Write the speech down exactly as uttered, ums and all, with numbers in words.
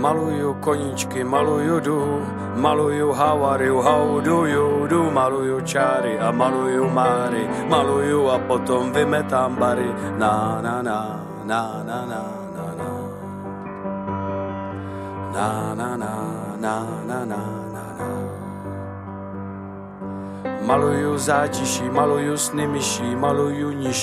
Maluju koníčky, maluju duhu, maluju havariu, how do you do, maluju čáry a maluju máry, maluju a potom vymetám bary, na na na, na na na, na na, na na na, na na na, na na. Maluju zátiší, maluju sny myší, maluju nižší.